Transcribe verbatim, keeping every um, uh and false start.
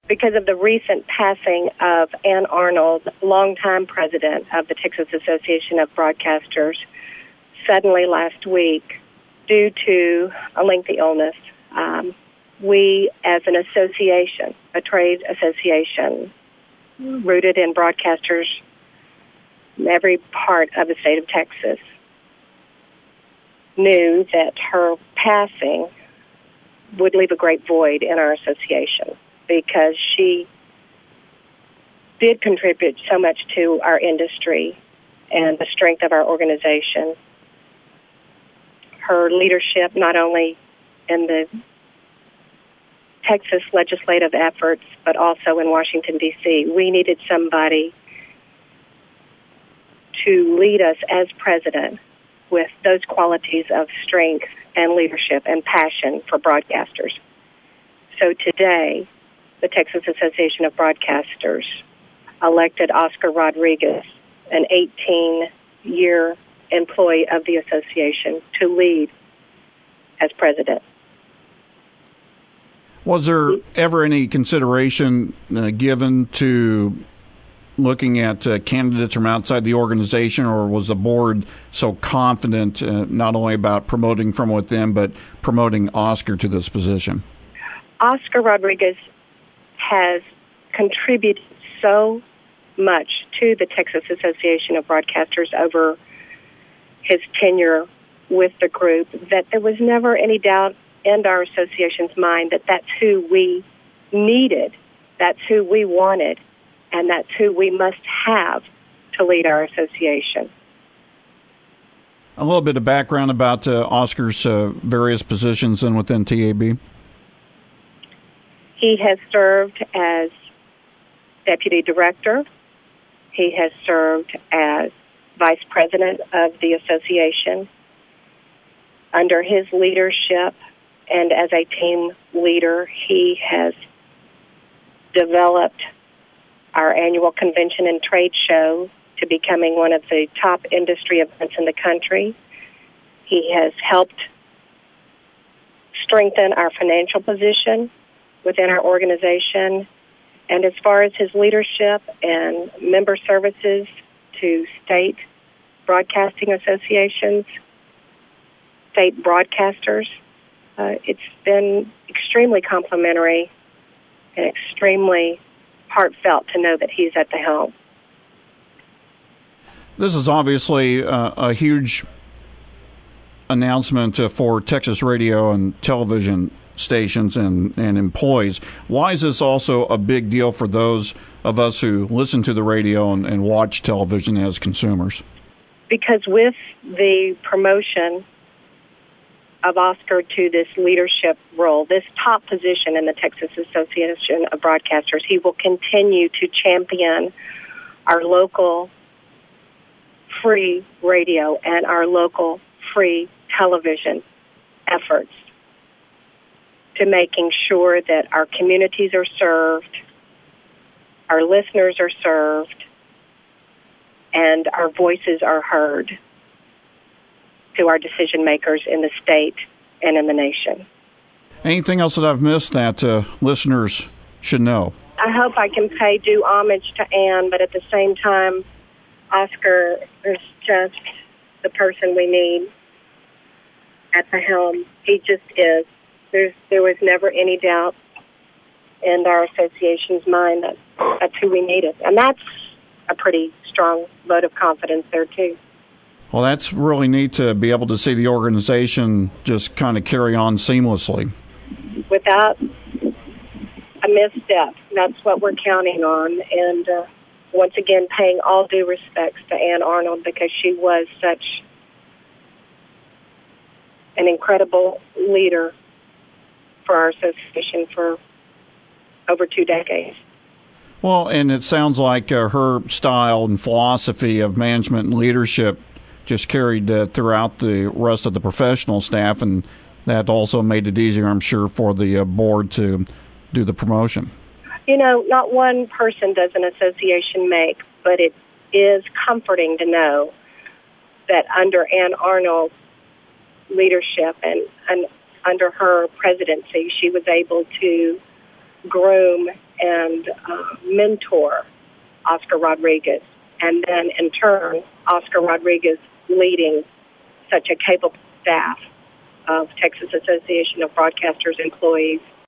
because of the recent passing of Ann Arnold, longtime president of the Texas Association of Broadcasters, suddenly last week, due to a lengthy illness, um, we, as an association, a trade association, rooted in broadcasters in every part of the state of Texas, knew that her passing would leave a great void in our association because she did contribute so much to our industry and the strength of our organization. Her leadership, not only in the Texas legislative efforts, but also in Washington, D C. We needed somebody to lead us as president with those qualities of strength and leadership and passion for broadcasters. So today, the Texas Association of Broadcasters elected Oscar Rodriguez, an eighteen-year employee of the association, to lead as president. Was there ever any consideration uh, given to looking at uh, candidates from outside the organization, or was the board so confident uh, not only about promoting from within, but promoting Oscar to this position? Oscar Rodriguez has contributed so much to the Texas Association of Broadcasters over his tenure with the group that there was never any doubt in our association's mind that that's who we needed, that's who we wanted, and that's who we must have to lead our association. A little bit of background about uh, Oscar's uh, various positions and within T A B. He has served as deputy director. He has served as vice president of the association. Under his leadership and as a team leader, he has developed our annual convention and trade show to becoming one of the top industry events in the country. He has helped strengthen our financial position within our organization. And as far as his leadership and member services to state broadcasting associations, state broadcasters, uh, it's been extremely complimentary and extremely heartfelt to know that he's at the helm. This is obviously uh, a huge announcement uh, for Texas radio and television stations and, and employees. Why is this also a big deal for those of us who listen to the radio and, and watch television as consumers? Because with the promotion of Oscar to this leadership role, this top position in the Texas Association of Broadcasters, he will continue to champion our local free radio and our local free television efforts to making sure that our communities are served, our listeners are served, and our voices are heard to our decision makers in the state and in the nation. Anything else that I've missed that uh, listeners should know? I hope I can pay due homage to Ann, but at the same time, Oscar is just the person we need at the helm. He just is. There's, there was never any doubt in our association's mind that that's who we needed. And that's a pretty strong vote of confidence there, too. Well, that's really neat to be able to see the organization just kind of carry on seamlessly. Without a misstep, that's what we're counting on. And uh, once again, paying all due respects to Ann Arnold because she was such an incredible leader for our association for over two decades. Well, and it sounds like uh, her style and philosophy of management and leadership just carried uh, throughout the rest of the professional staff, and that also made it easier, I'm sure, for the uh, board to do the promotion. You know, not one person does an association make, but it is comforting to know that under Ann Arnold's leadership and, and under her presidency, she was able to groom and and uh, mentor Oscar Rodriguez. And then, in turn, Oscar Rodriguez leading such a capable staff of Texas Association of Broadcasters employees